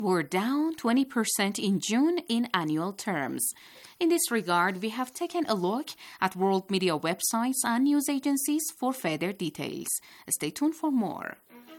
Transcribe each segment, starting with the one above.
were down 20% in June in annual terms. In this regard, we have taken a look at world media websites and news agencies for further details. Stay tuned for more.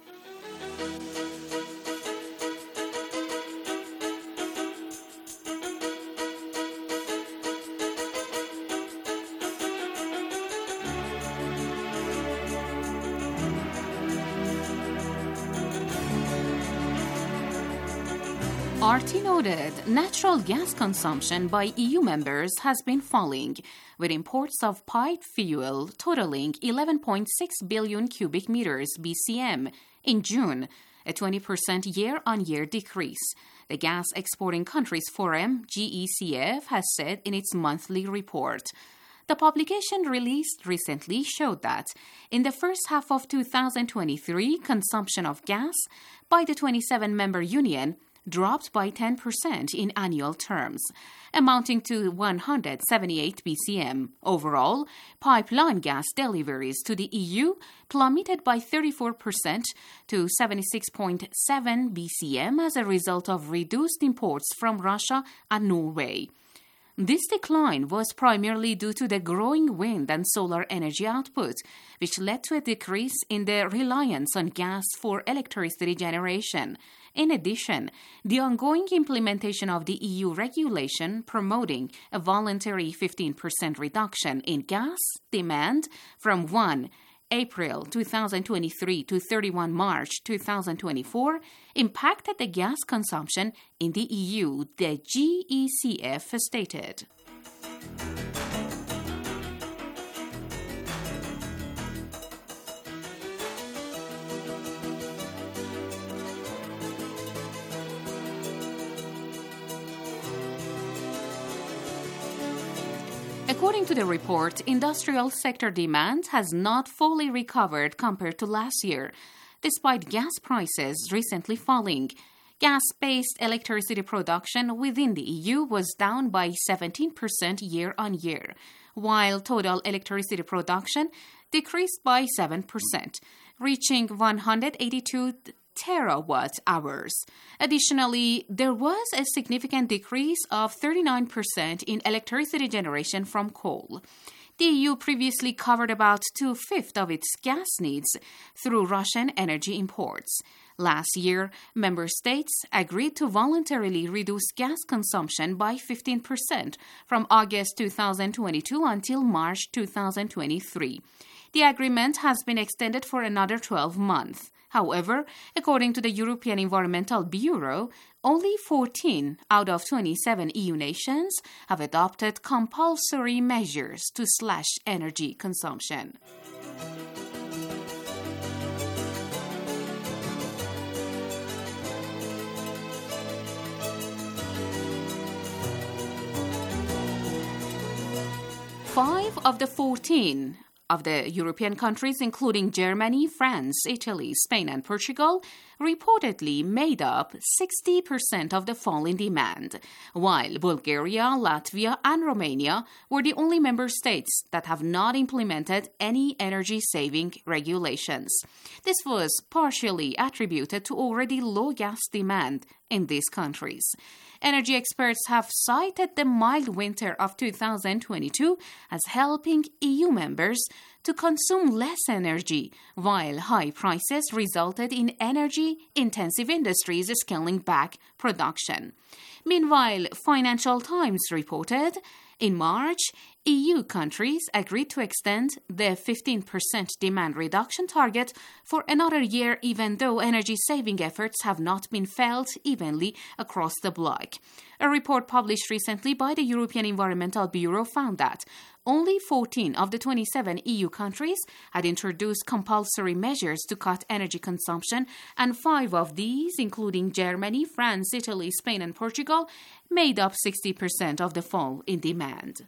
RT noted natural gas consumption by EU members has been falling, with imports of piped fuel totaling 11.6 billion cubic meters BCM in June, a 20% year-on-year decrease. The Gas Exporting Countries Forum, GECF, has said in its monthly report. The publication released recently showed that in the first half of 2023, consumption of gas by the 27-member union dropped by 10% in annual terms, amounting to 178 BCM. Overall, pipeline gas deliveries to the EU plummeted by 34% to 76.7 BCM as a result of reduced imports from Russia and Norway. This decline was primarily due to the growing wind and solar energy output, which led to a decrease in the reliance on gas for electricity generation. In addition, the ongoing implementation of the EU regulation promoting a voluntary 15% reduction in gas demand from 1 April 2023 to 31 March 2024 impacted the gas consumption in the EU, the GECF stated. According to the report, industrial sector demand has not fully recovered compared to last year, despite gas prices recently falling. Gas-based electricity production within the EU was down by 17% year-on-year, while total electricity production decreased by 7%, reaching 182 terawatt hours. Additionally, there was a significant decrease of 39% in electricity generation from coal. The EU previously covered about 2/5 of its gas needs through Russian energy imports. Last year, member states agreed to voluntarily reduce gas consumption by 15% from August 2022 until March 2023. The agreement has been extended for another 12 months. However, according to the European Environmental Bureau, only 14 out of 27 EU nations have adopted compulsory measures to slash energy consumption. Five of the 14 of the European countries, including Germany, France, Italy, Spain, and Portugal, reportedly made up 60% of the fall in demand, while Bulgaria, Latvia, and Romania were the only member states that have not implemented any energy-saving regulations. This was partially attributed to already low gas demand in these countries. Energy experts have cited the mild winter of 2022 as helping EU members to consume less energy, while high prices resulted in energy-intensive industries scaling back production. Meanwhile, Financial Times reported, in March, EU countries agreed to extend the 15% demand reduction target for another year, even though energy-saving efforts have not been felt evenly across the bloc. A report published recently by the European Environmental Bureau found that only 14 of the 27 EU countries had introduced compulsory measures to cut energy consumption, and 5 of these, including Germany, France, Italy, Spain, and Portugal, made up 60% of the fall in demand.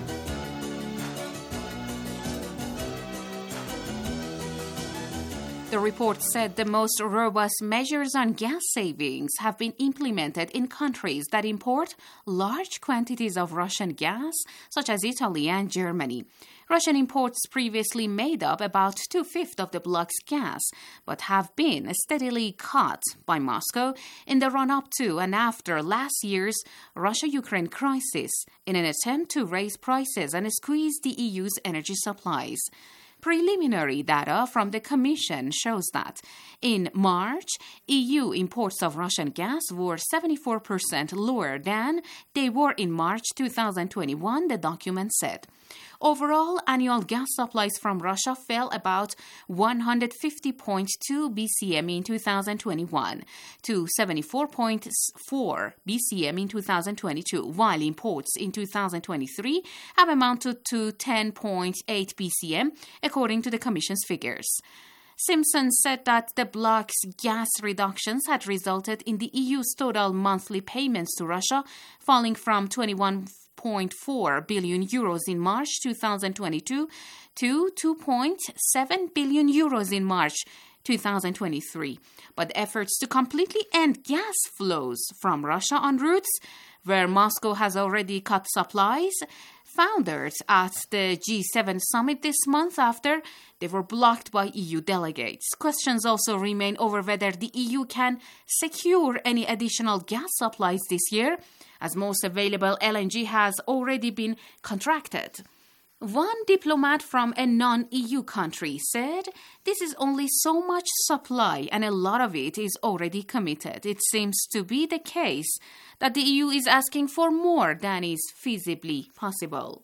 The The report said the most robust measures on gas savings have been implemented in countries that import large quantities of Russian gas, such as Italy and Germany. Russian imports previously made up about 2/5 of the bloc's gas, but have been steadily cut by Moscow in the run-up to and after last year's Russia-Ukraine crisis in an attempt to raise prices and squeeze the EU's energy supplies. Preliminary data from the Commission shows that in March, EU imports of Russian gas were 74% lower than they were in March 2021, the document said. Overall, annual gas supplies from Russia fell about 150.2 BCM in 2021 to 74.4 BCM in 2022, while imports in 2023 have amounted to 10.8 BCM, according to the Commission's figures. Simpson said that the bloc's gas reductions had resulted in the EU's total monthly payments to Russia falling from 21.4 billion euros in March 2022 to 2.7 billion euros in March 2023. But efforts to completely end gas flows from Russia on routes where Moscow has already cut supplies foundered at the G7 summit this month after they were blocked by EU delegates. Questions also remain over whether the EU can secure any additional gas supplies this year, as most available LNG has already been contracted. One diplomat from a non-EU country said this is only so much supply and a lot of it is already committed. It seems to be the case that the EU is asking for more than is feasibly possible.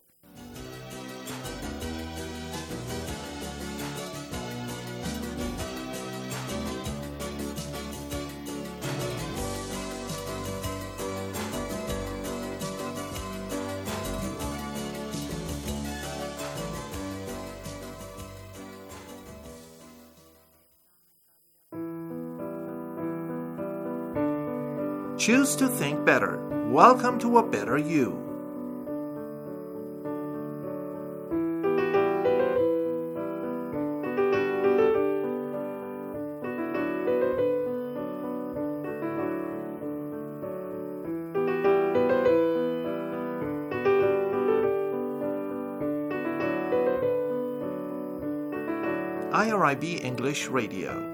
Choose to think better. Welcome to a better you. IRIB English Radio.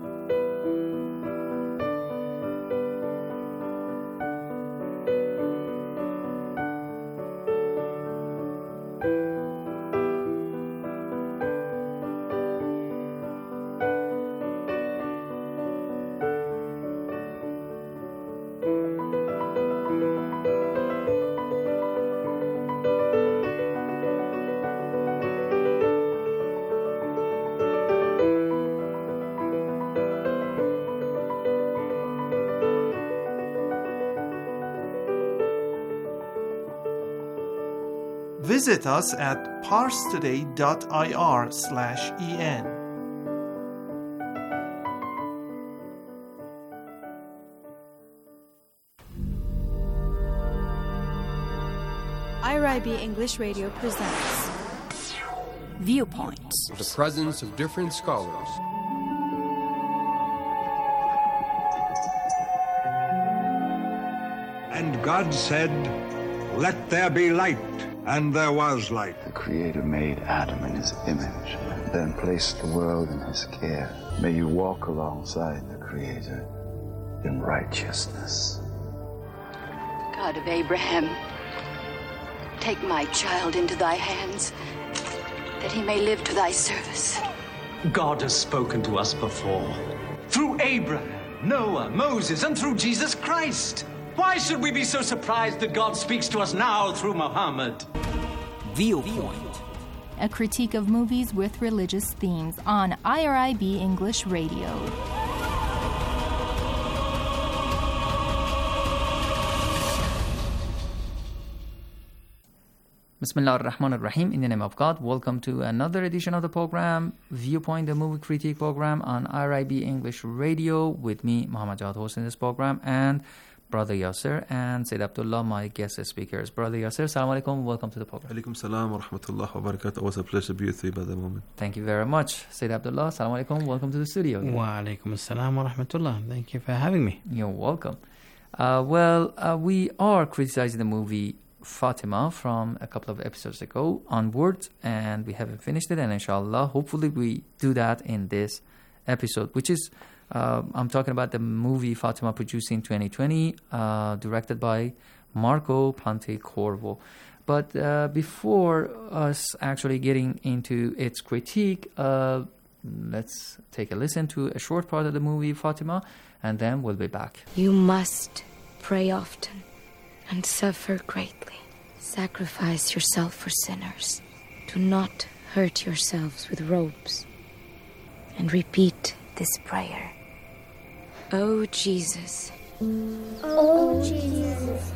Visit us at parstoday.ir/en. IRIB English Radio presents Viewpoints. The presence of different scholars. And God said, "Let there be light." And there was light. The Creator made Adam in his image, then placed the world in his care. May you walk alongside the Creator in righteousness. God of Abraham, take my child into thy hands, that he may live to thy service. God has spoken to us before, through Abraham, Noah, Moses, and through Jesus Christ. Why should we be so surprised that God speaks to us now through Muhammad? Viewpoint, a critique of movies with religious themes on IRIB English Radio. Bismillah ar-Rahman ar-Rahim. In the name of God, welcome to another edition of the program, Viewpoint, the movie critique program on IRIB English Radio, with me, Muhammad Jawad Host, in this program, and Brother Yasser, and Sayyid Abdullah, my guest speakers. Brother Yasser, Assalamu alaikum, welcome to the program. Alaikum salam wa rahmatullah wa barakatuh. It was a pleasure to be with you by the moment. Thank you very much. Sayyid Abdullah, Assalamu alaikum, welcome to the studio. Wa alaikum assalam wa rahmatullah. Thank you for having me. You're welcome. We are criticizing the movie Fatima from a couple of episodes ago onwards, and we haven't finished it, and inshallah, hopefully we do that in this episode, which is I'm talking about the movie Fatima, produced in 2020, directed by Marco Pontecorvo. But before us actually getting into its critique, let's take a listen to a short part of the movie Fatima, and then we'll be back. You must pray often and suffer greatly. Sacrifice yourself for sinners. Do not hurt yourselves with ropes. And repeat this prayer. Oh Jesus. Oh Jesus.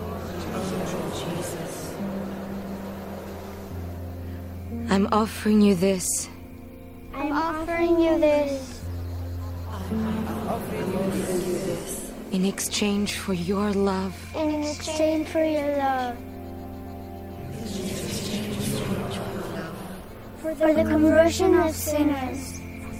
I'm offering you this. I'm offering you this. In exchange for your love. In exchange for your love. For the conversion of sinners.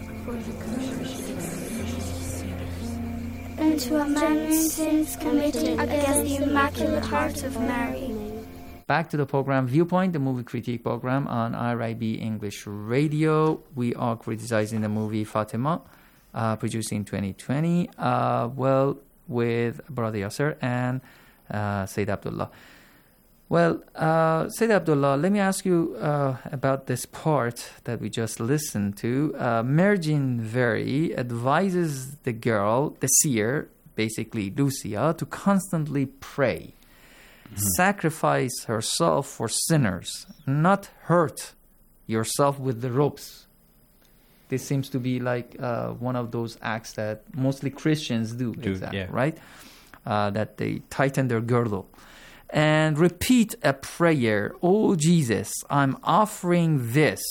And to amend sins committed against the Immaculate Heart of Mary. Back to the program Viewpoint, the movie critique program on IRIB English Radio. We are criticizing the movie Fatima, produced in 2020, with Brother Yasser and Sayyid Abdullah. Well, Sayyid Abdullah, let me ask you about this part that we just listened to. Merjin Veri advises the girl, the seer, basically Lucia, to constantly pray, sacrifice herself for sinners, not hurt yourself with the ropes. This seems to be like one of those acts that mostly Christians do, right? That they tighten their girdle. And repeat a prayer. Oh, Jesus, I'm offering this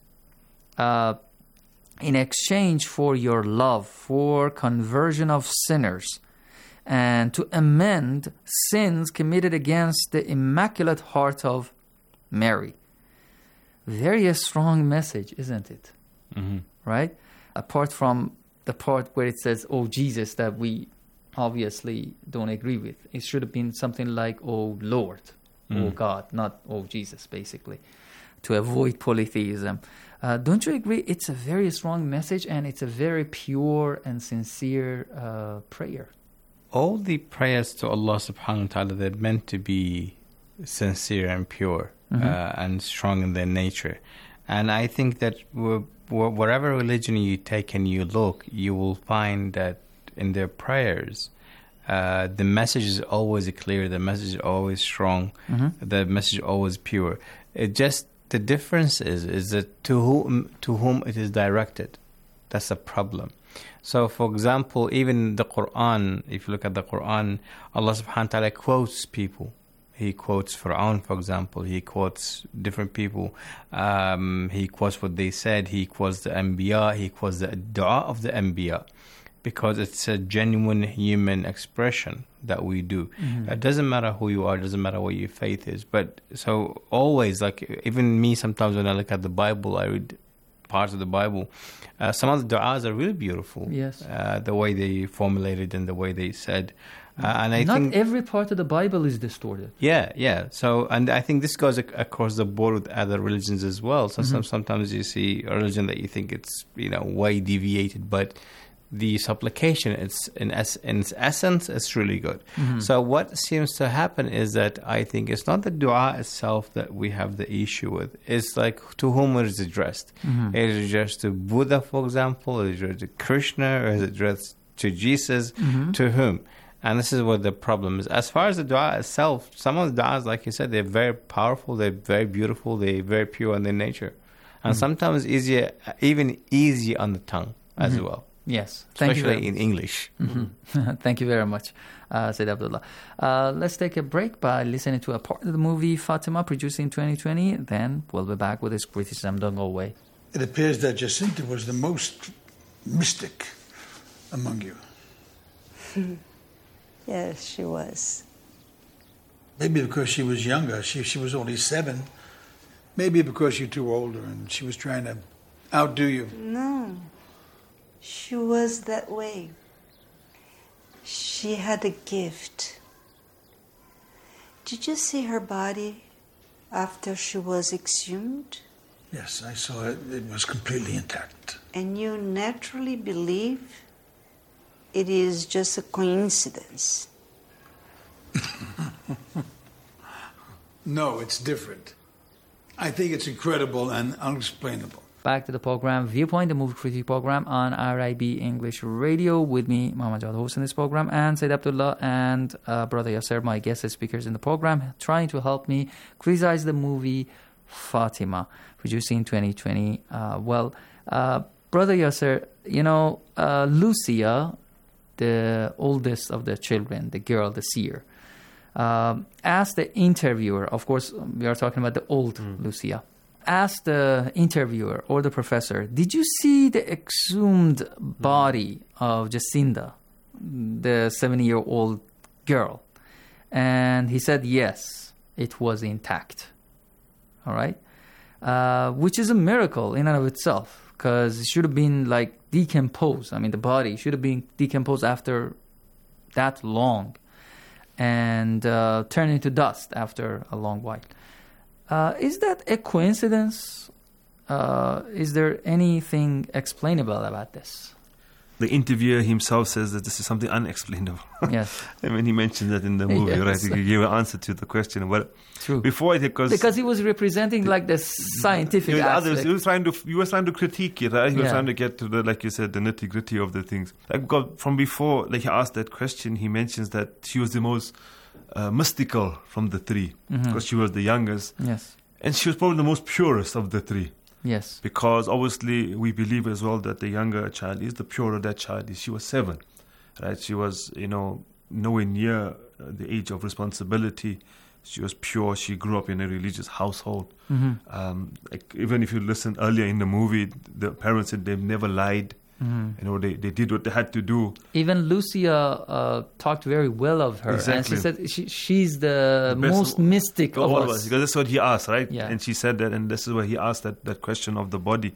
in exchange for your love, for conversion of sinners, and to amend sins committed against the Immaculate Heart of Mary. Very strong message, isn't it? Mm-hmm. Right? Apart from the part where it says, oh, Jesus, that we obviously don't agree with. It should have been something like, oh, Lord, oh, God, not, oh, Jesus, basically, to avoid polytheism. Don't you agree? It's a very strong message, and it's a very pure and sincere prayer. All the prayers to Allah subhanahu wa ta'ala, they're meant to be sincere and pure and strong in their nature. And I think that whatever religion you take and you look, you will find that in their prayers, the message is always clear, the message is always strong, the message is always pure. It just, the difference is that to whom it is directed. That's a problem. So, for example, even the Quran, if you look at the Quran, Allah subhanahu wa ta'ala quotes people. He quotes Fir'aun, for example. He quotes different people. He quotes what they said. He quotes the Anbiya. He quotes the dua of the Anbiya. Because it's a genuine human expression that we do. It doesn't matter who you are, it doesn't matter what your faith is. But so always, like even me, sometimes when I look at the Bible, I read parts of the Bible. Some of the du'as are really beautiful. Yes. The way they formulated and the way they said. And I Not think every part of the Bible is distorted. Yeah. So, and I think this goes across the board with other religions as well. So sometimes you see a religion that you think it's way deviated, but the supplication, in its essence, it's really good. So what seems to happen is that I think it's not the dua itself that we have the issue with. It's like to whom it is addressed. Is it addressed to Buddha, for example? Is it addressed to Krishna? Or is it addressed to Jesus? To whom? And this is what the problem is. As far as the dua itself, some of the duas, like you said, they're very powerful, they're very beautiful, they're very pure in their nature. And sometimes even easy on the tongue as well. Yes. Especially in English. Thank you very much, Sayyid Abdullah. Let's take a break by listening to a part of the movie Fatima, produced in 2020. Then we'll be back with his criticism. Don't go away. It appears that Jacinta was the most mystic among you. Yes, she was. Maybe because she was younger. She was only 7. Maybe because you're too older and she was trying to outdo you. No. She was that way. She had a gift. Did you see her body after she was exhumed? Yes, I saw it. It was completely intact. And you naturally believe it is just a coincidence. No, it's different. I think it's incredible and unexplainable. Back to the program Viewpoint, the movie critique program on RIB English Radio with me, Mohammad Jawad, hosting this program, and Said Abdullah and Brother Yasser, my guest speakers in the program, trying to help me criticize the movie Fatima, produced in 2020. Brother Yasser, Lucia, the oldest of the children, the girl, the seer, asked the interviewer, of course, we are talking about the old Lucia, asked the interviewer or the professor, did you see the exhumed body of Jacinda, the 7-year-old girl? And he said, yes, it was intact. All right? Which is a miracle in and of itself, because it should have been decomposed. I mean, the body should have been decomposed after that long and turned into dust after a long while. Is that a coincidence? Is there anything explainable about this? The interviewer himself says that this is something unexplainable. Yes. I mean, he mentioned that in the movie, yes. right? He gave an answer to the question. But true. Before because he was representing the scientific aspect. He was trying to critique it, right? He was trying to get to the, like you said, the nitty-gritty of the things. From before, he asked that question, he mentions that she was the most mystical from the 3, because she was the youngest. Yes. And she was probably the most purest of the 3. Yes. Because obviously we believe as well that the younger child is the purer that child is. She was 7, right? She was, nowhere near the age of responsibility. She was pure. She grew up in a religious household. Even if you listen earlier in the movie, the parents said they've never lied. They did what they had to do. Even Lucia talked very well of her. Exactly. And she said she's the most mystic of us. Because that's what he asked, right? Yeah. And she said that, and this is why he asked that question of the body.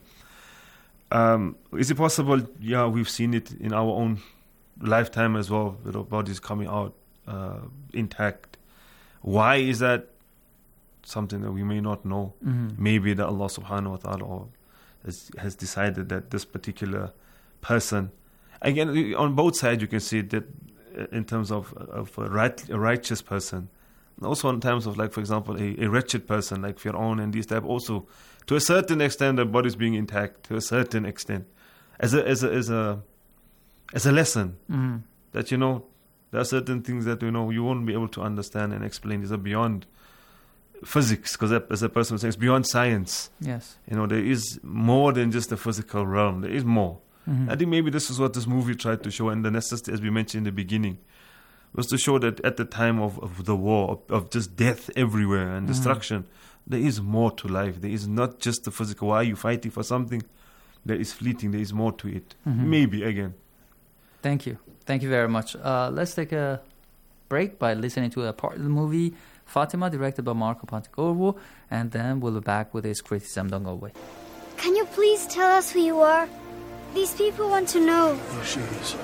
Is it possible? Yeah, we've seen it in our own lifetime as well, with our bodies coming out intact. Why is that? Something that we may not know. Maybe that Allah subhanahu wa ta'ala has decided that this particular person, again, on both sides you can see that in terms of a righteous person, and also in terms of, for example, a wretched person like Fir'aun and these type, also to a certain extent the body is being intact, to a certain extent, as a lesson that there are certain things that you won't be able to understand and explain. These are beyond physics, because as a person was saying, it's beyond science. Yes. There is more than just the physical realm. There is more. I think maybe this is what this movie tried to show, and the necessity, as we mentioned in the beginning, was to show that at the time of the war, of just death everywhere and destruction, there is more to life. There is not just the physical. Why are you fighting for something that is fleeting? There is more to it. Maybe, again. Thank you. Thank you very much. Let's take a break by listening to a part of the movie Fatima, directed by Marco Pontecorvo, and then we'll be back with his criticism. Don't go away. Can you please tell us who you are? These people want to know. Here she is.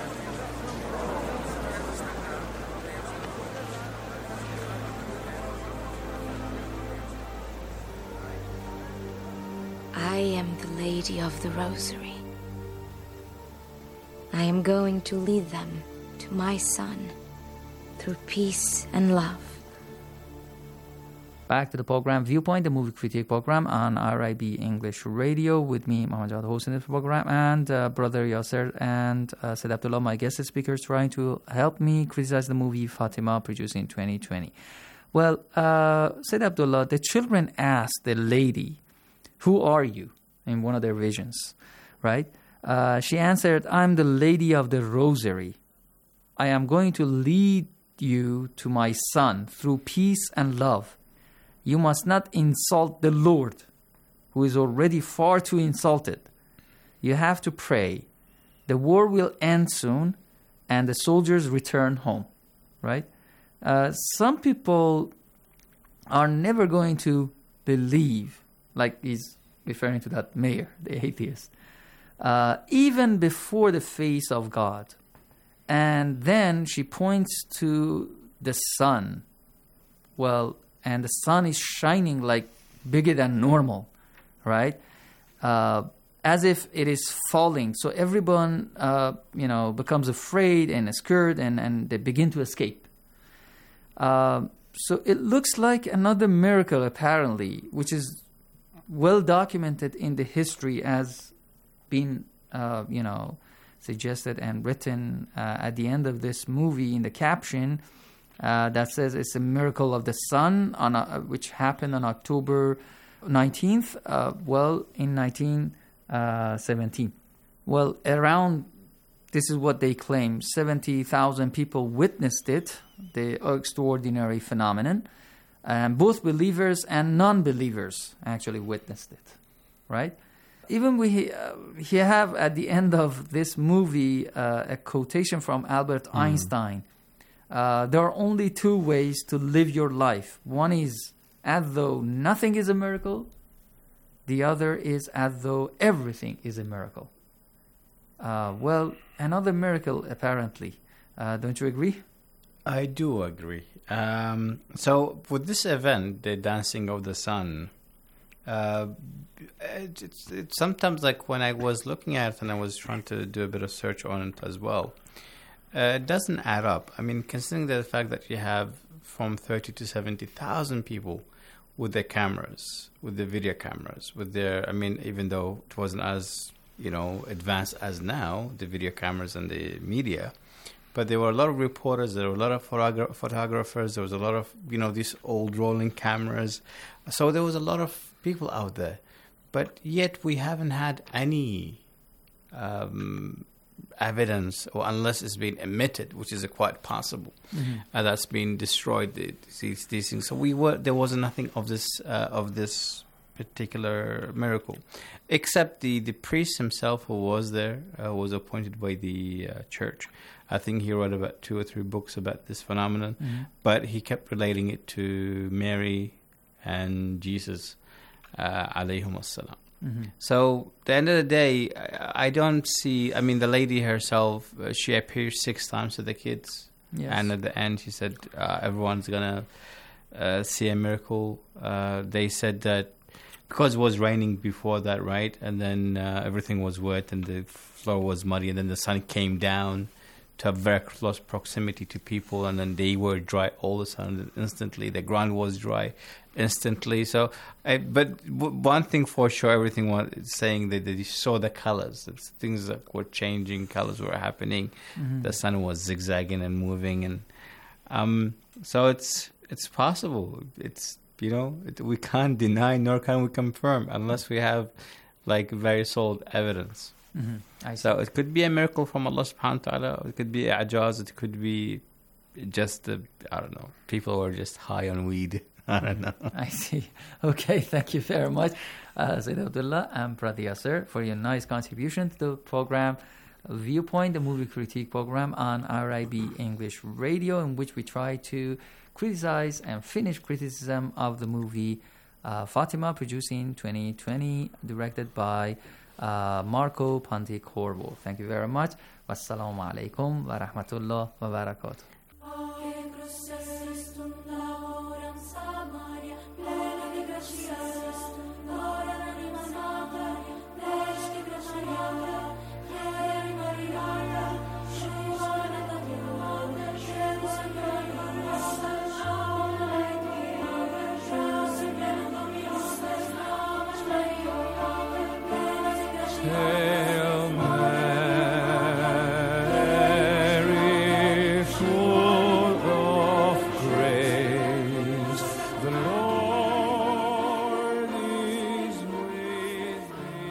I am the Lady of the Rosary. I am going to lead them to my Son through peace and love. Back to the program Viewpoint, the movie critique program on RIB English Radio with me, Mohammad Jawad, hosting this program, and Brother Yasser and Said Abdullah, my guest speakers, trying to help me criticize the movie Fatima, produced in 2020. Well, Said Abdullah, the children asked the lady, "Who are you?" in one of their visions, right? She answered, "I'm the Lady of the Rosary. I am going to lead you to my Son through peace and love. You must not insult the Lord, who is already far too insulted. You have to pray. The war will end soon, and the soldiers return home." right? Some people are never going to believe, like he's referring to that mayor, the atheist, even before the face of God. And then she points to the sun. Well, and the sun is shining like bigger than normal, right? As if it is falling. So everyone, becomes afraid and scared, and they begin to escape. So it looks like another miracle, apparently, which is well documented in the history as being, suggested and written at the end of this movie in the caption that says it's a miracle of the sun, which happened on October 19th, in 1917. Well, this is what they claim, 70,000 people witnessed it, the extraordinary phenomenon, and both believers and non-believers actually witnessed it, right? Even we have at the end of this movie a quotation from Albert Einstein. There are only two ways to live your life. One is as though nothing is a miracle. The other is as though everything is a miracle. Another miracle, apparently. Don't you agree? I do agree. So with this event, the Dancing of the Sun, it's sometimes like when I was looking at it and I was trying to do a bit of search on it as well, it doesn't add up. I mean, considering the fact that you have from 30 to 70,000 people with their cameras, with the video cameras, even though it wasn't as, advanced as now, the video cameras and the media, but there were a lot of reporters, there were a lot of photographers, there was a lot of, these old rolling cameras. So there was a lot of people out there. But yet we haven't had any evidence, or unless it's been emitted, which is quite possible, that's been destroyed, these things. So there was nothing of this particular miracle, except the priest himself who was there, was appointed by the church. I think he wrote about 2 or 3 books about this phenomenon, but he kept relating it to Mary and Jesus, alayhum assalam. So at the end of the day, I don't see, the lady herself, she appears 6 times to the kids. Yes. And at the end she said, everyone's going to see a miracle. They said that because it was raining before that, right? And then everything was wet and the floor was muddy, and then the sun came down to have very close proximity to people, and then they were dry all of a sudden instantly. The ground was dry instantly. So, but one thing for sure, everything was saying that you saw the colors. Things that were changing, colors were happening. The sun was zigzagging and moving, and so it's possible. It's we can't deny nor can we confirm unless we have like very solid evidence. So it could be a miracle from Allah subhanahu wa ta'ala, it could be a'jaz, it could be just people who are just high on weed. I don't know. I see. Okay, thank you very much, Sayyid Abdullah and Brother Yasser, for your nice contribution to the program Viewpoint, the movie critique program on RIB English Radio, in which we try to criticize and finish criticism of the movie Fatima, produced in 2020, directed by Marco Pontecorvo. Thank you very much. Wassalamu alaikum wa rahmatullah wa barakatuh. Hail Mary, full of grace, the Lord is with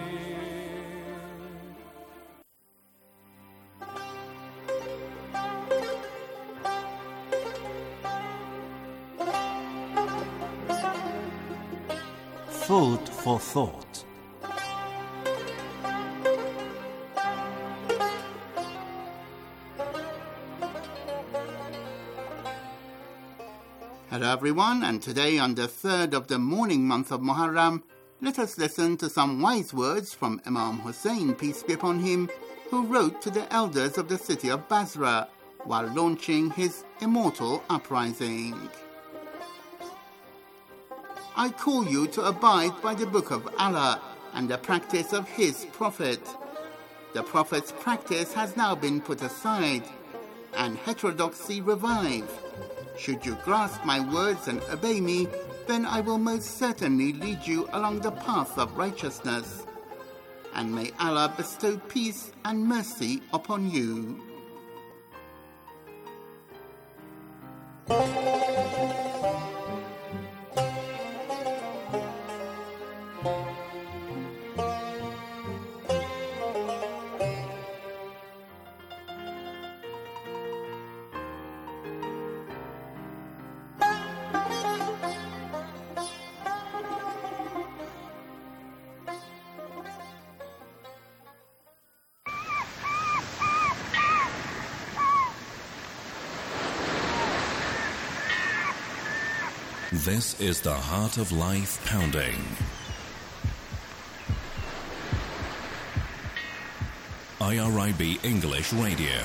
thee. Food for thought. Hello everyone, and today on the third of the mourning month of Muharram, let us listen to some wise words from Imam Hussein, peace be upon him, who wrote to the elders of the city of Basra while launching his immortal uprising. I call you to abide by the book of Allah and the practice of his prophet. The prophet's practice has now been put aside, and heterodoxy revive. Should you grasp my words and obey me, then I will most certainly lead you along the path of righteousness. And may Allah bestow peace and mercy upon you. This is the Heart of Life Pounding. IRIB English Radio.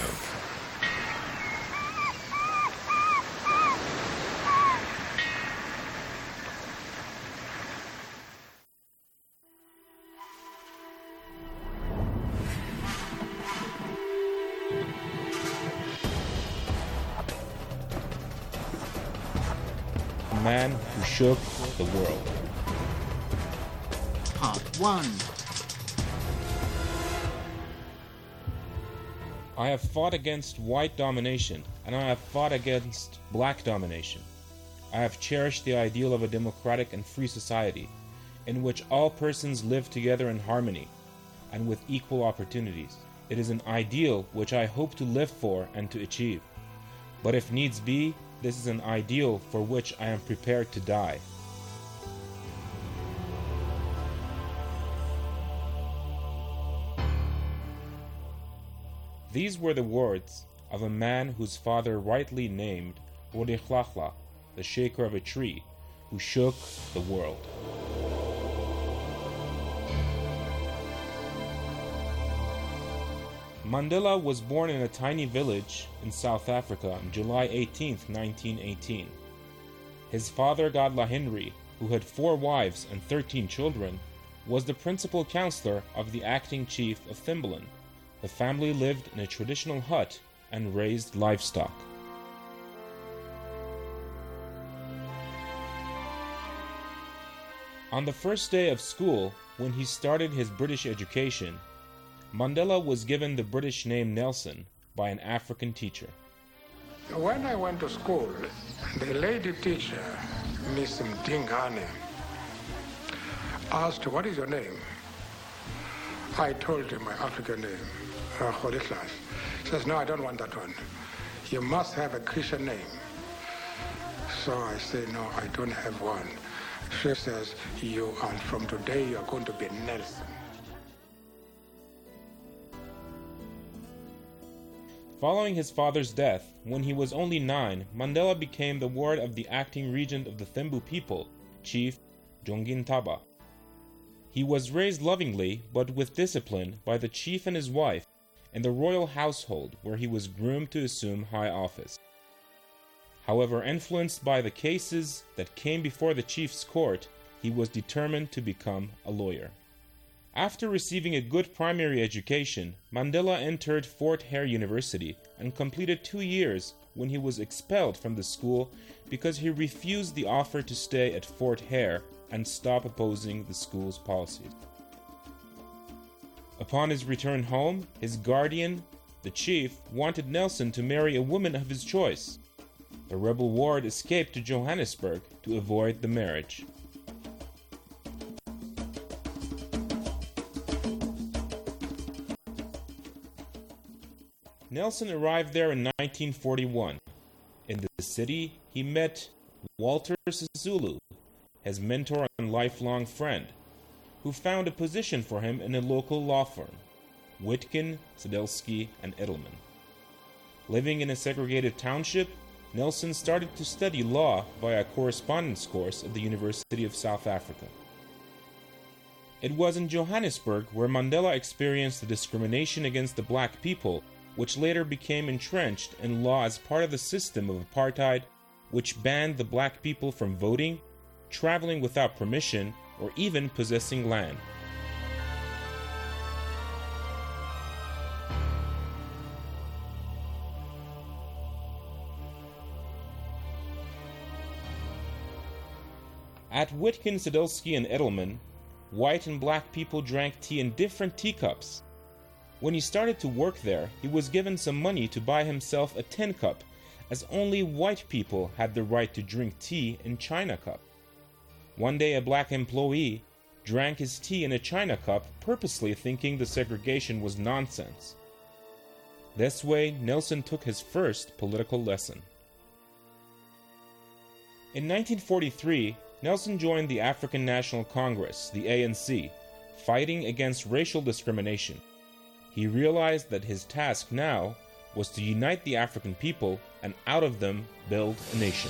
Man who shook the world. Part 1. I have fought against white domination, and I have fought against black domination. I have cherished the ideal of a democratic and free society, in which all persons live together in harmony, and with equal opportunities. It is an ideal which I hope to live for and to achieve. But if needs be, this is an ideal for which I am prepared to die. These were the words of a man whose father rightly named Wadi Khlakla, the shaker of a tree, who shook the world. Mandela was born in a tiny village in South Africa on July 18, 1918. His father, Godla Henry, who had 4 wives and 13 children, was the principal counselor of the acting chief of Thimbaland. The family lived in a traditional hut and raised livestock. On the first day of school, when he started his British education, Mandela was given the British name Nelson by an African teacher. When I went to school, the lady teacher, Miss Mdingane, asked, "What is your name?" I told her my African name, Khodislas. She says, "No, I don't want that one. You must have a Christian name." So I say, "No, I don't have one." She says, from today, you are going to be Nelson. Following his father's death, when he was only 9, Mandela became the ward of the acting regent of the Thembu people, Chief Jongin Taba. He was raised lovingly, but with discipline, by the chief and his wife, in the royal household where he was groomed to assume high office. However, influenced by the cases that came before the chief's court, he was determined to become a lawyer. After receiving a good primary education, Mandela entered Fort Hare University and completed 2 years when he was expelled from the school because he refused the offer to stay at Fort Hare and stop opposing the school's policies. Upon his return home, his guardian, the chief, wanted Nelson to marry a woman of his choice. The rebel ward escaped to Johannesburg to avoid the marriage. Nelson arrived there in 1941. In the city, he met Walter Sisulu, his mentor and lifelong friend, who found a position for him in a local law firm, Witkin, Sadelsky, and Edelman. Living in a segregated township, Nelson started to study law via a correspondence course at the University of South Africa. It was in Johannesburg where Mandela experienced the discrimination against the black people, which later became entrenched in law as part of the system of apartheid, which banned the black people from voting, traveling without permission, or even possessing land. At Witkin, Sadilski, and Edelman, white and black people drank tea in different teacups. When he started to work there, he was given some money to buy himself a tin cup, as only white people had the right to drink tea in china cup. One day a black employee drank his tea in a china cup, purposely thinking the segregation was nonsense. This way, Nelson took his first political lesson. In 1943, Nelson joined the African National Congress, the ANC, fighting against racial discrimination. He realized that his task now was to unite the African people and out of them build a nation.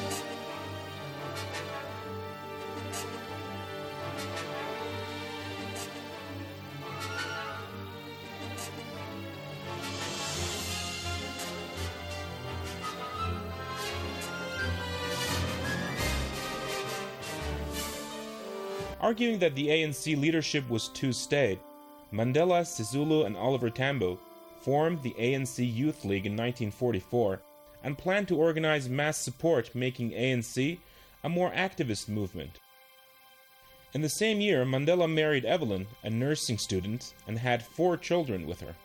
Arguing that the ANC leadership was too staid, Mandela, Sisulu, and Oliver Tambo formed the ANC Youth League in 1944 and planned to organize mass support, making ANC a more activist movement. In the same year, Mandela married Evelyn, a nursing student, and had 4 children with her.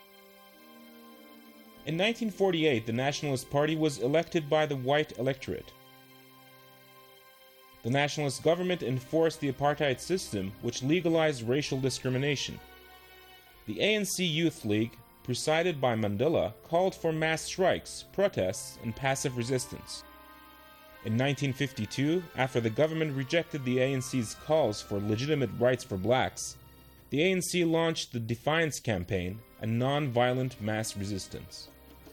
In 1948, the Nationalist Party was elected by the white electorate. The nationalist government enforced the apartheid system, which legalized racial discrimination. The ANC Youth League, presided by Mandela, called for mass strikes, protests, and passive resistance. In 1952, after the government rejected the ANC's calls for legitimate rights for blacks, the ANC launched the Defiance Campaign, a non-violent mass resistance.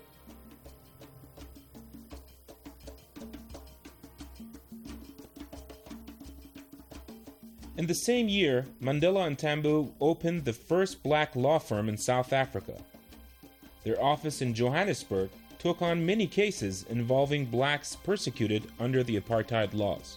In the same year, Mandela and Tambo opened the first black law firm in South Africa. Their office in Johannesburg took on many cases involving blacks persecuted under the apartheid laws.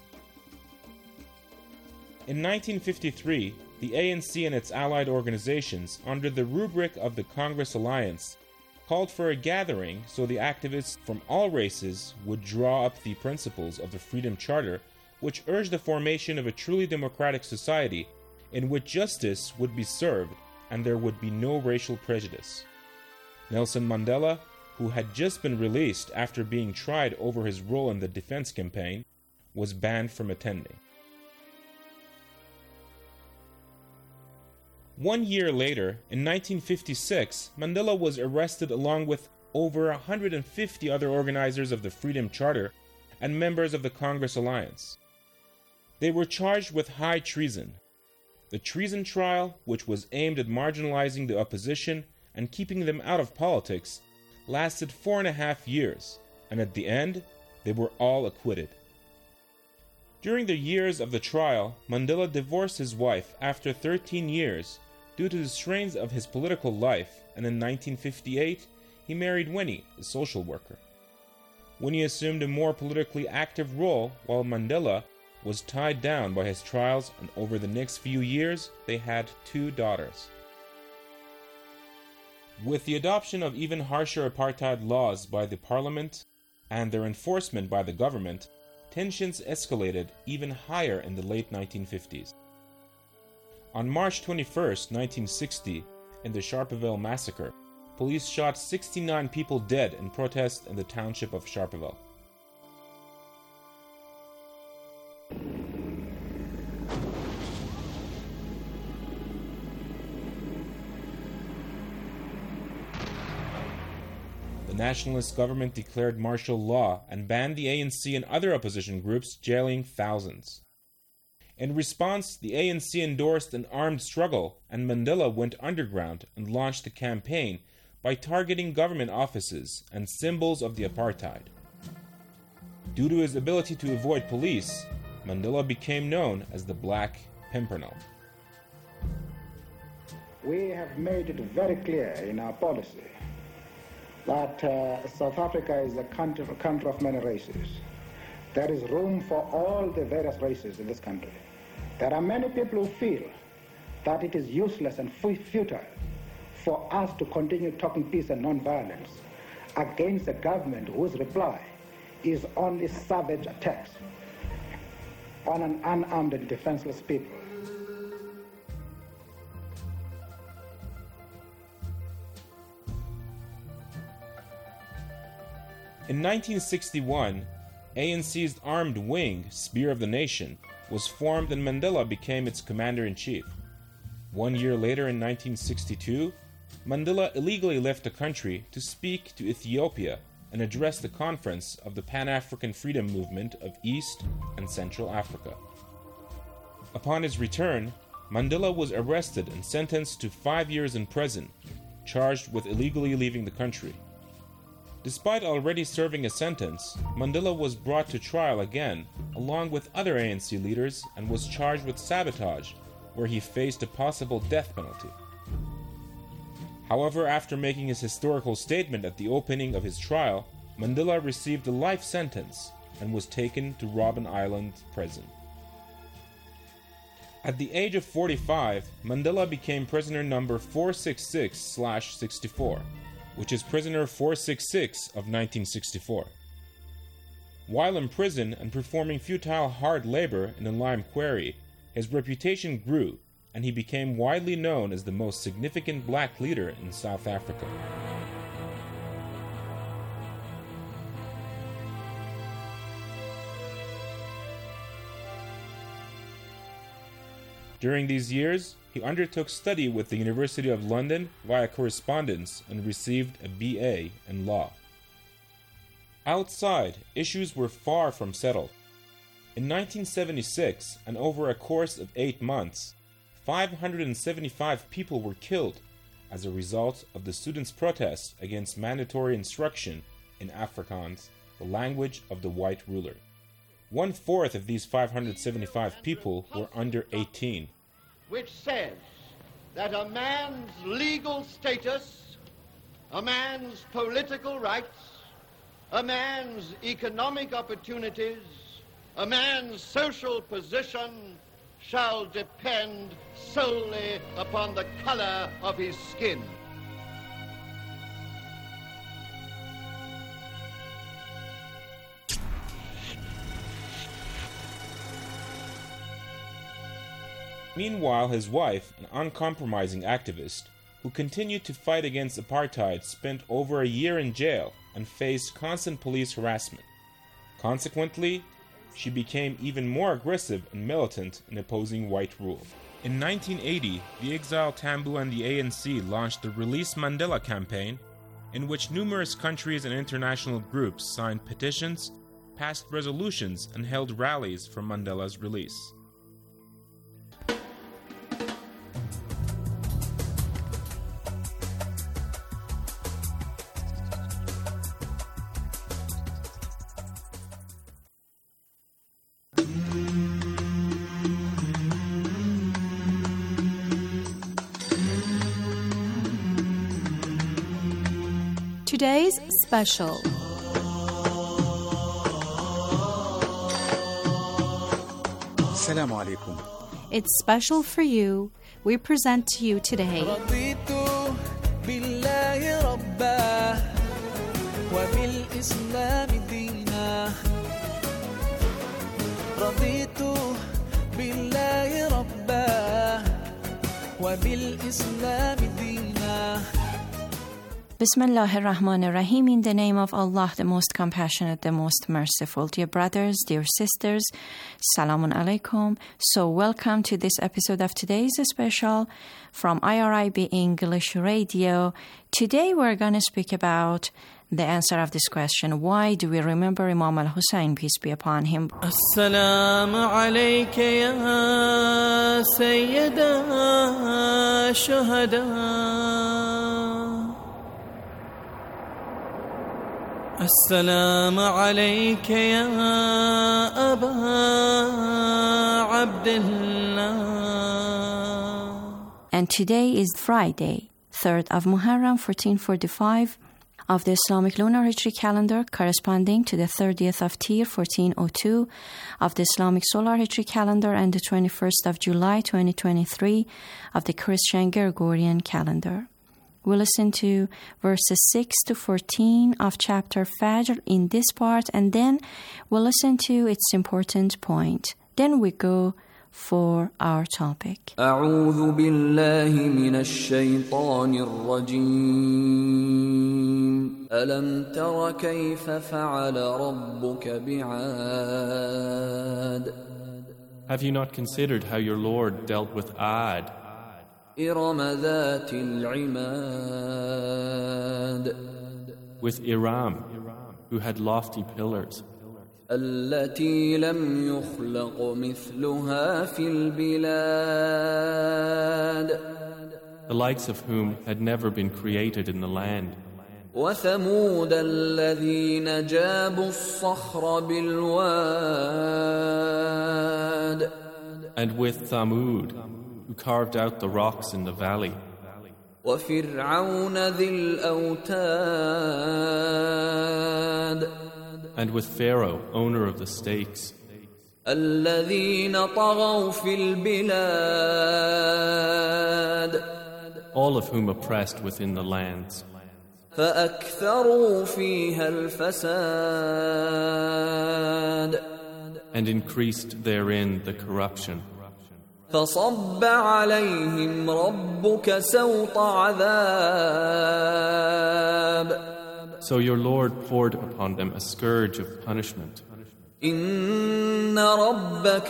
In 1953, the ANC and its allied organizations, under the rubric of the Congress Alliance, called for a gathering so the activists from all races would draw up the principles of the Freedom Charter, which urged the formation of a truly democratic society in which justice would be served and there would be no racial prejudice. Nelson Mandela, who had just been released after being tried over his role in the defense campaign, was banned from attending. 1 year later, in 1956, Mandela was arrested along with over 150 other organizers of the Freedom Charter and members of the Congress Alliance. They were charged with high treason. The treason trial, which was aimed at marginalizing the opposition and keeping them out of politics, lasted 4.5 years, and at the end, they were all acquitted. During the years of the trial, Mandela divorced his wife after 13 years due to the strains of his political life, and in 1958, he married Winnie, a social worker. Winnie assumed a more politically active role while Mandela was tied down by his trials, and over the next few years, they had 2 daughters. With the adoption of even harsher apartheid laws by the parliament and their enforcement by the government, tensions escalated even higher in the late 1950s. On March 21, 1960, in the Sharpeville massacre, police shot 69 people dead in protest in the township of Sharpeville. The nationalist government declared martial law and banned the ANC and other opposition groups, jailing thousands. In response, the ANC endorsed an armed struggle, and Mandela went underground and launched a campaign by targeting government offices and symbols of the apartheid. Due to his ability to avoid police, Mandela became known as the Black Pimpernel. We have made it very clear in our policy that South Africa is a country of many races. There is room for all the various races in this country. There are many people who feel that it is useless and futile for us to continue talking peace and non-violence against a government whose reply is only savage attacks on an unarmed and defenseless people. In 1961, ANC's armed wing, Spear of the Nation, was formed and Mandela became its commander-in-chief. 1 year later, in 1962, Mandela illegally left the country to speak to Ethiopia and address the conference of the Pan-African Freedom Movement of East and Central Africa. Upon his return, Mandela was arrested and sentenced to 5 years in prison, charged with illegally leaving the country. Despite already serving a sentence, Mandela was brought to trial again, along with other ANC leaders, and was charged with sabotage, where he faced a possible death penalty. However, after making his historical statement at the opening of his trial, Mandela received a life sentence and was taken to Robben Island prison. At the age of 45, Mandela became prisoner number 466/64, which is prisoner 466 of 1964. While in prison and performing futile hard labor in a lime quarry, his reputation grew and he became widely known as the most significant black leader in South Africa. During these years, he undertook study with the University of London via correspondence and received a BA in law. Outside, issues were far from settled. In 1976, and over a course of 8 months, 575 people were killed as a result of the students' protests against mandatory instruction in Afrikaans, the language of the white ruler. 1/4 of these 575 people were under 18. Which says that a man's legal status, a man's political rights, a man's economic opportunities, a man's social position shall depend solely upon the color of his skin. Meanwhile, his wife, an uncompromising activist, who continued to fight against apartheid, spent over a year in jail and faced constant police harassment. Consequently, she became even more aggressive and militant in opposing white rule. In 1980, the exiled Tambo and the ANC launched the Release Mandela campaign, in which numerous countries and international groups signed petitions, passed resolutions, and held rallies for Mandela's release. Today's special. Assalamu alaikum. It's special for you. We present to you today Bismillahir Rahmanir Rahim, in the name of Allah, the most compassionate, the most merciful. Dear brothers, dear sisters, Salamun Alaikum. So welcome to this episode of today's special from IRIB English Radio. Today we're going to speak about the answer of this question: why do we remember Imam al-Hussein, peace be upon him? Assalamu alayka ya sayyida shuhada السلام عليك يا أبا عبد الله. And today is Friday, 3rd of Muharram, 1445 of the Islamic lunar Hijri calendar, corresponding to the 30th of Tir, 1402 of the Islamic solar Hijri calendar, and the 21st of July, 2023 of the Christian Gregorian calendar. We'll listen to verses 6 to 14 of chapter Fajr in this part, and then we'll listen to its important point. Then we go for our topic. أعوذ بالله من الشيطان الرجيم. ألم تر كيف فعل ربك بعاد. Have you not considered how your Lord dealt with Ad? إرم ذات العماد. With Iram, who had lofty pillars. التي لم يخلق مثلها في البلاد. The likes of whom had never been created in the land. وثمود الذين جابوا الصخر بالواد. And with Thamud, who carved out the rocks in the valley. وفرعون ذي الأوتاد. And with Pharaoh, owner of the stakes. الذين طغوا في البلاد. All of whom oppressed within the lands. فأكثروا فيها الفساد. And increased therein the corruption. فصب عليهم ربك سوط عذاب. So your Lord poured upon them a scourge of punishment. إن ربك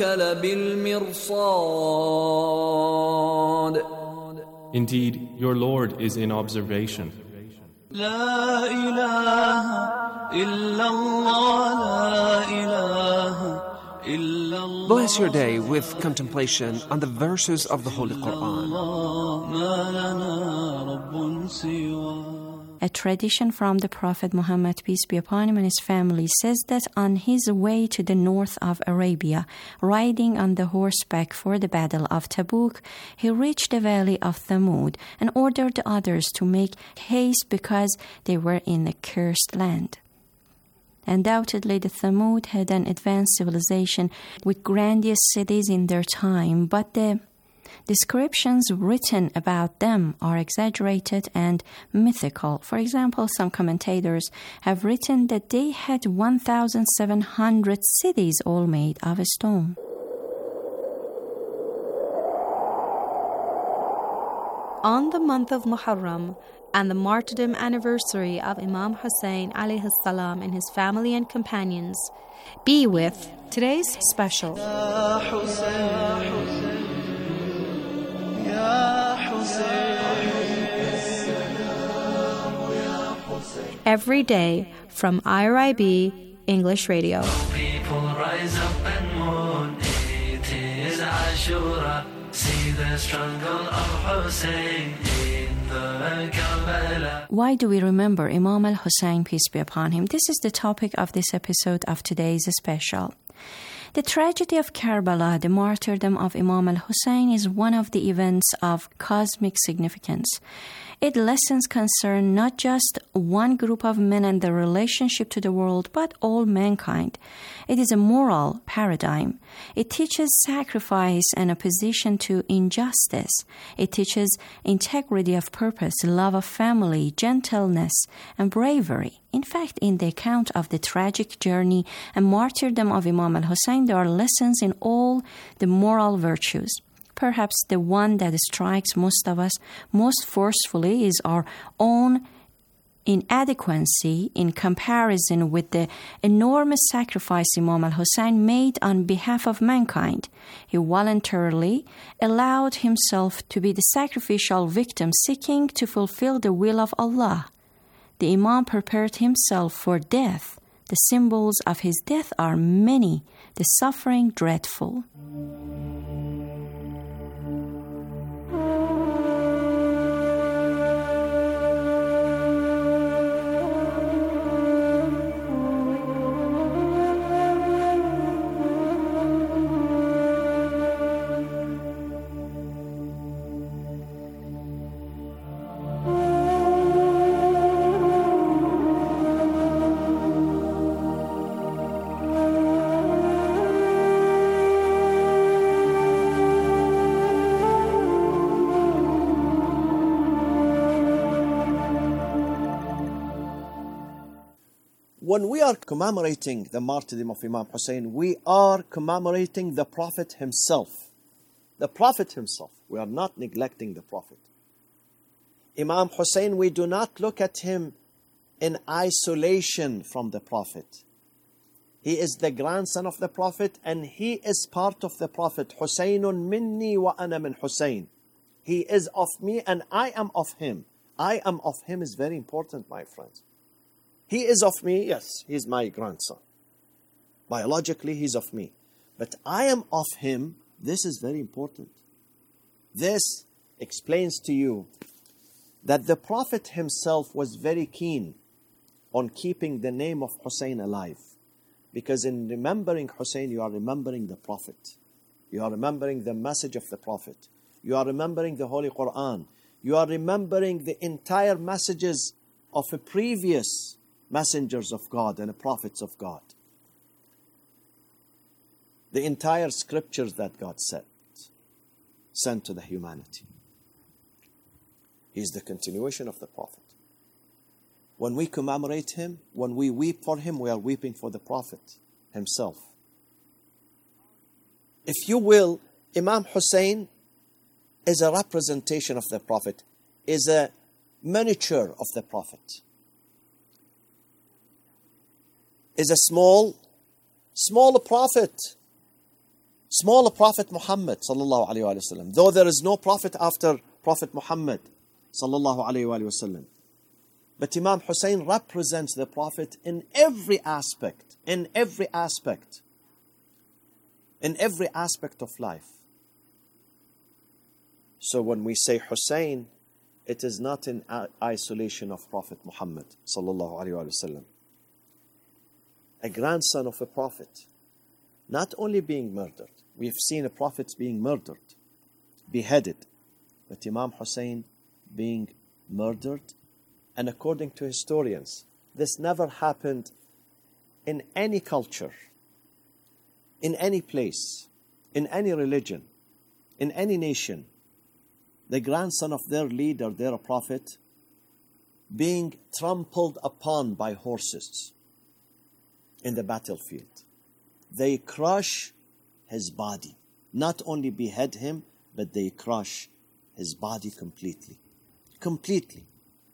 لبالمرصاد. Indeed, your Lord is in observation. لا إله إلا الله لا إله إلا الله. Bless your day with contemplation on the verses of the Holy Quran. ما لنا رب سواه. A tradition from the Prophet Muhammad, peace be upon him, and his family says that on his way to the north of Arabia, riding on the horseback for the Battle of Tabuk, he reached the valley of Thamud and ordered the others to make haste because they were in a cursed land. Undoubtedly, the Thamud had an advanced civilization with grandiose cities in their time, but the descriptions written about them are exaggerated and mythical. For example, some commentators have written that they had 1,700 cities all made of stone. On the month of Muharram and the martyrdom anniversary of Imam Hussein alayhi salam and his family and companions, be with today's special. Every day from IRIB English Radio. People rise up and mourn. It is Ashura. See the struggle of Hussein in the Karbala. Why do we remember Imam al-Hussein, peace be upon him? This is the topic of this episode of today's special. The tragedy of Karbala, the martyrdom of Imam al-Hussein, is one of the events of cosmic significance. Its lessons concern not just one group of men and their relationship to the world, but all mankind. It is a moral paradigm. It teaches sacrifice and opposition to injustice. It teaches integrity of purpose, love of family, gentleness, and bravery. In fact, in the account of the tragic journey and martyrdom of Imam al-Hussein, there are lessons in all the moral virtues. Perhaps the one that strikes most of us most forcefully is our own inadequacy in comparison with the enormous sacrifice Imam al-Hussein made on behalf of mankind. He voluntarily allowed himself to be the sacrificial victim, seeking to fulfill the will of Allah. The Imam prepared himself for death. The symbols of his death are many, the suffering dreadful. when we are commemorating the martyrdom of Imam Hussein, we are commemorating the Prophet himself. The Prophet himself. We are not neglecting the Prophet. Imam Hussein, we do not look at him in isolation from the Prophet. He is the grandson of the Prophet and he is part of the Prophet. Husaynun minni wa ana min Husayn. He is of me and I am of him. I am of him is very important, my friends. He is of me, yes, he is my grandson. Biologically, he is of me. But I am of him, this is very important. This explains to you that the Prophet himself was very keen on keeping the name of Hussein alive. Because in remembering Hussein, you are remembering the Prophet. You are remembering the message of the Prophet. You are remembering the Holy Quran. You are remembering the entire messages of the previous messengers of God and the prophets of God. The entire scriptures that God sent to the humanity. He is the continuation of the Prophet. When we commemorate him, when we weep for him, we are weeping for the Prophet himself. If you will, Imam Hussein is a representation of the Prophet, is a miniature of the Prophet. Is a small prophet. Small Prophet Muhammad sallallahu alayhi wa sallam. Though there is no prophet after Prophet Muhammad sallallahu alayhi wa sallam. But Imam Hussein represents the Prophet in every aspect. In every aspect. In every aspect of life. So when we say Hussein, it is not in isolation of Prophet Muhammad sallallahu alayhi wa sallam. A grandson of a prophet, not only being murdered. We've seen a prophet being murdered, beheaded, but Imam Hussein being murdered. And according to historians, this never happened in any culture, in any place, in any religion, in any nation. The grandson of their leader, their prophet, being trampled upon by horses in the battlefield. They crush his body. Not only behead him, but they crush his body completely. Completely.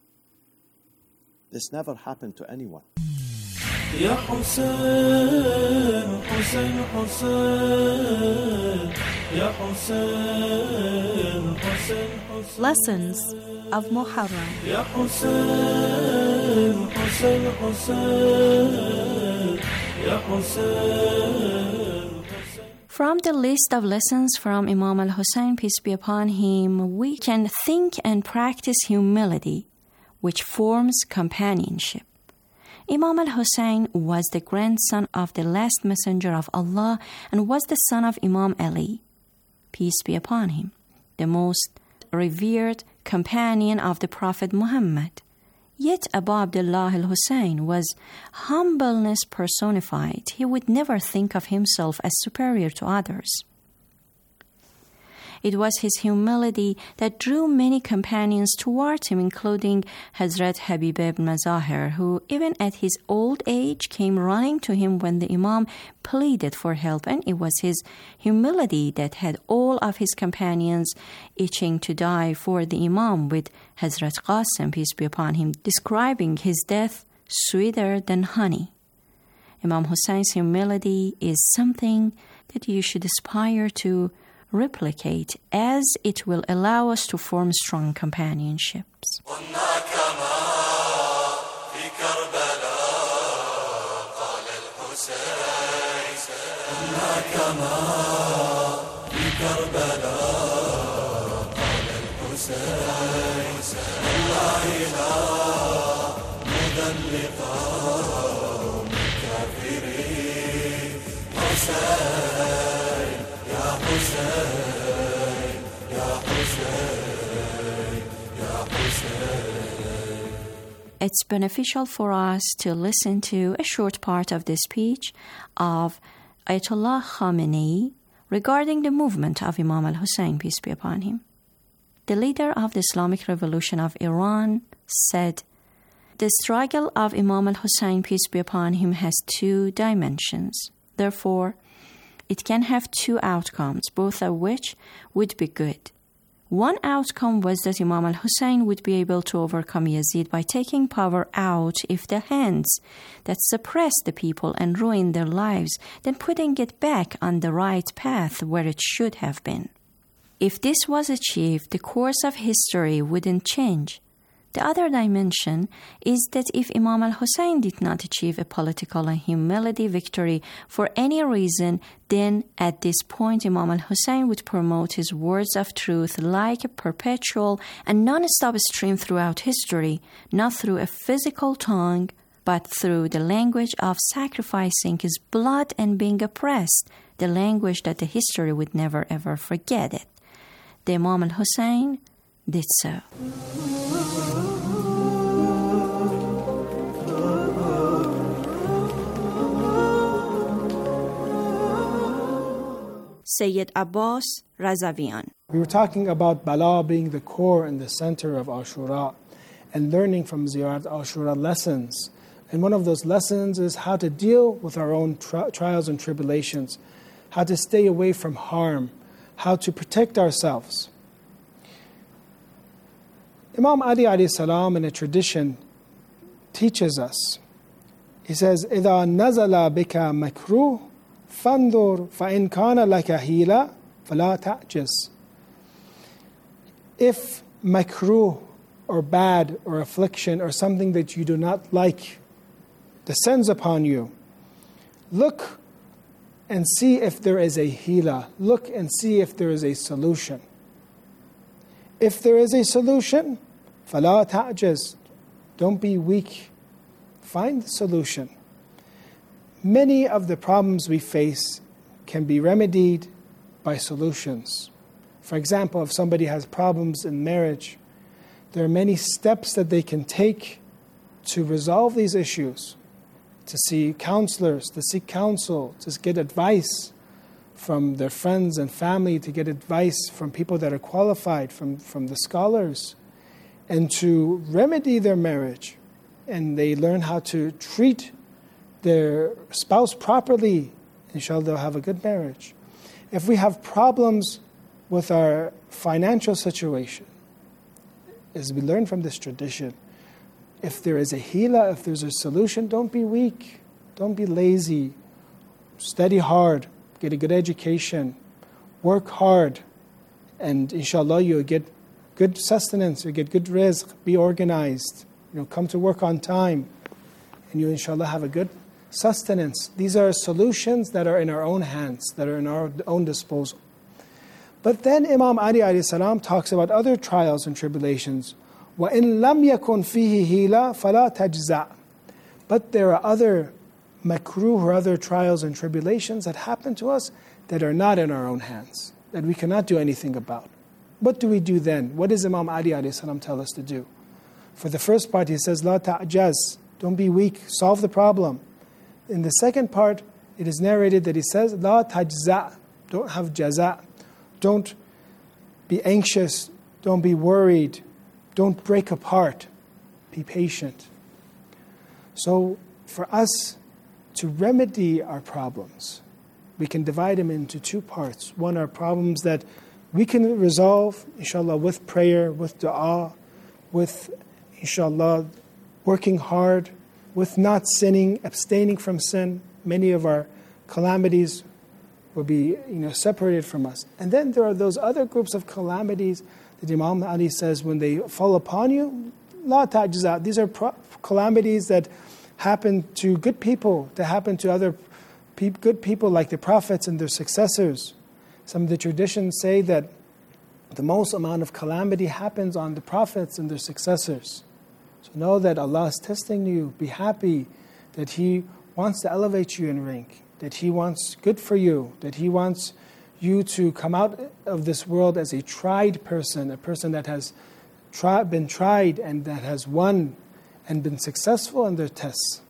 This never happened to anyone. Ya Hussein, Hussein, Hussein. Ya Hussein, Hussein, Hussein. Lessons of Muharram. Ya Hussein, Hussein, Hussein. Ya Hussein. From the list of lessons from Imam al-Hussein, peace be upon him, we can think and practice humility, which forms companionship. Imam al-Hussein was the grandson of the last messenger of Allah and was the son of Imam Ali, peace be upon him, the most revered companion of the Prophet Muhammad. Yet Abu Abdullah al-Hussein was humbleness personified. He would never think of himself as superior to others. It was his humility that drew many companions toward him, including Hazrat Habib ibn Mazahir, who even at his old age came running to him when the Imam pleaded for help. And it was his humility that had all of his companions itching to die for the Imam, with Hazrat Qasim, peace be upon him, describing his death sweeter than honey. Imam Hussein's humility is something that you should aspire to replicate, as it will allow us to form strong companionships. It's beneficial for us to listen to a short part of the speech of Ayatollah Khamenei regarding the movement of Imam al-Hussein, peace be upon him. The leader of the Islamic Revolution of Iran said, The struggle of Imam al-Hussein, peace be upon him, has two dimensions. Therefore, it can have two outcomes, both of which would be good. One outcome was that Imam al-Hussein would be able to overcome Yazid by taking power out of the hands that suppressed the people and ruined their lives, then putting it back on the right path where it should have been. If this was achieved, the course of history wouldn't change. The other dimension is that if Imam al-Hussein did not achieve a political and humility victory for any reason, then at this point Imam al-Hussein would promote his words of truth like a perpetual and non-stop stream throughout history, not through a physical tongue, but through the language of sacrificing his blood and being oppressed, the language that the history would never ever forget it. The Imam al-Hussein did so. Sayyid Abbas Razavian. We were talking about Bala being the core and the center of Ashura and learning from Ziyarat Ashura lessons. And one of those lessons is how to deal with our own trials and tribulations, how to stay away from harm, how to protect ourselves. Imam Ali alayhi salam in a tradition teaches us. He says, إِذَا نَزَلَ بِكَ مَكْرُوهٌ فَانْظُرْ فَإِنْ كَانَ لَكَ هِيلَةٌ فَلَا تَعْجِزْ. If makruh or bad or affliction or something that you do not like descends upon you, look and see if there is a hila. Look and see if there is a solution. If there is a solution, فَلَا تَعْجِزْ. Don't be weak. Find the solution. Many of the problems we face can be remedied by solutions. For example, if somebody has problems in marriage, there are many steps that they can take to resolve these issues. To see counselors, to seek counsel, to get advice from their friends and family, to get advice from people that are qualified, from the scholars, and to remedy their marriage. And they learn how to treat their spouse properly. Inshallah, they'll have a good marriage. If we have problems with our financial situation, as we learn from this tradition, if there is a hila, if there's a solution, don't be weak, don't be lazy. Study hard, get a good education, work hard, and inshallah you'll get good sustenance, you'll get good rizq, be organized, come to work on time, and you inshallah have a good sustenance. These are solutions that are in our own hands, that are in our own disposal. But then Imam Ali alayhi salam talks about other trials and tribulations. وَإِن لَمْ يَكُنْ فِيهِ هِيلَةٌ فَلَا تَجْزَعْ. But there are other makruh or other trials and tribulations that happen to us that are not in our own hands, that we cannot do anything about. What do we do then? What does Imam Ali alayhi salam tell us to do? For the first part, he says, لَا تَعْجَزْ. Don't be weak, solve the problem. In the second part, it is narrated that he says, لَا تَجْزَعْ. Don't have jaza'. Don't be anxious. Don't be worried. Don't break apart. Be patient. So for us to remedy our problems, we can divide them into two parts. One are problems that we can resolve, inshallah, with prayer, with dua, with, inshallah, working hard, with not sinning, abstaining from sin. Many of our calamities will be separated from us. And then there are those other groups of calamities that Imam Ali says, when they fall upon you, la ta'jza. These are calamities that happen to good people, that happen to other good people like the prophets and their successors. Some of the traditions say that the most amount of calamity happens on the prophets and their successors. So know that Allah is testing you. Be happy that He wants to elevate you in rank, that He wants good for you, that He wants you to come out of this world as a tried person, a person that has been tried and that has won and been successful in their tests.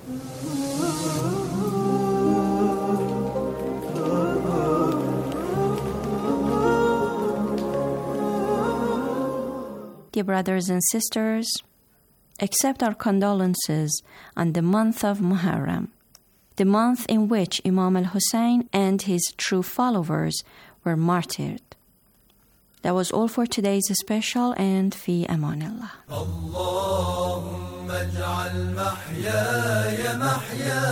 Dear brothers and sisters, accept our condolences on the month of Muharram, the month in which Imam al-Hussein and his true followers were martyred. That was all for today's special, and fi amanillah. اللهم اجعل محياي محيا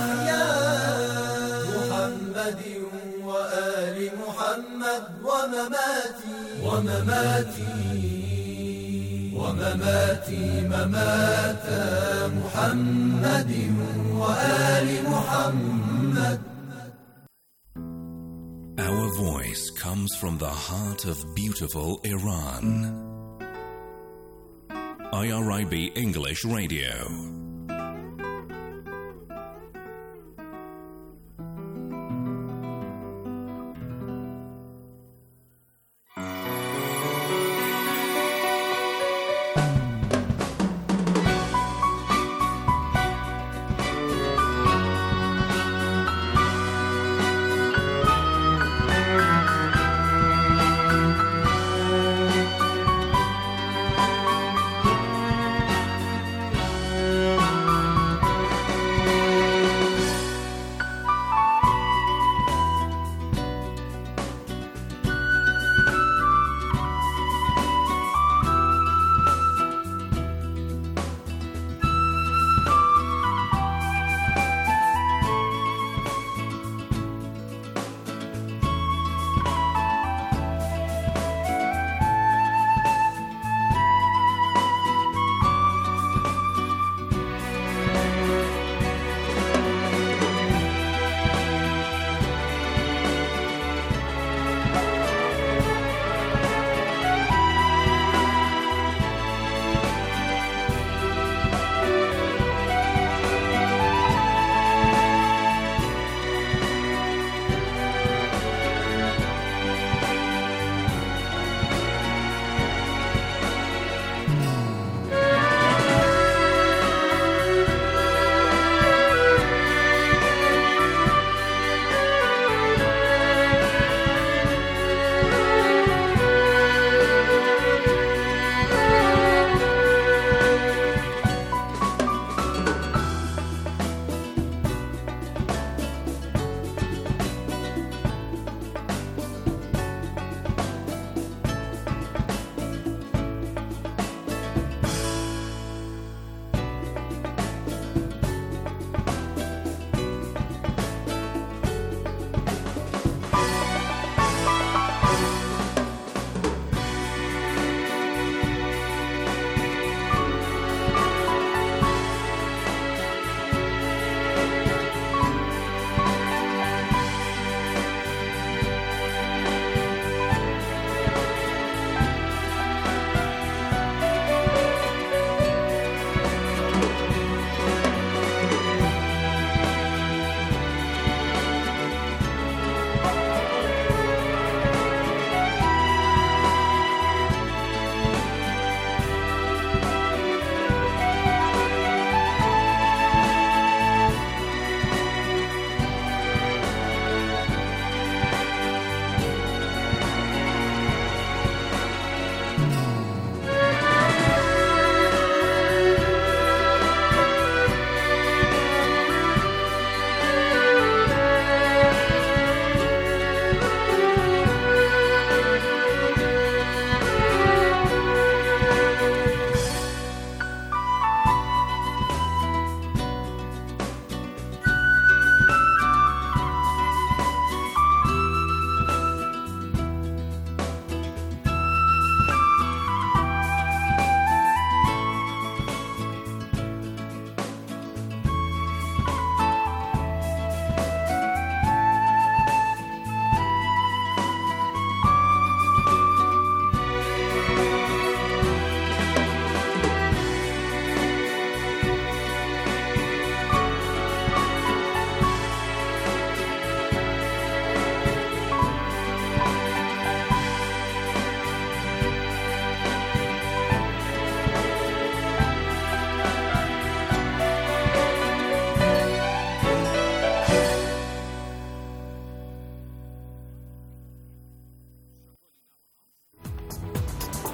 محمد وآل محمد ومماتي ممات محمد وآل محمد. Our voice comes from the heart of beautiful Iran. IRIB English Radio.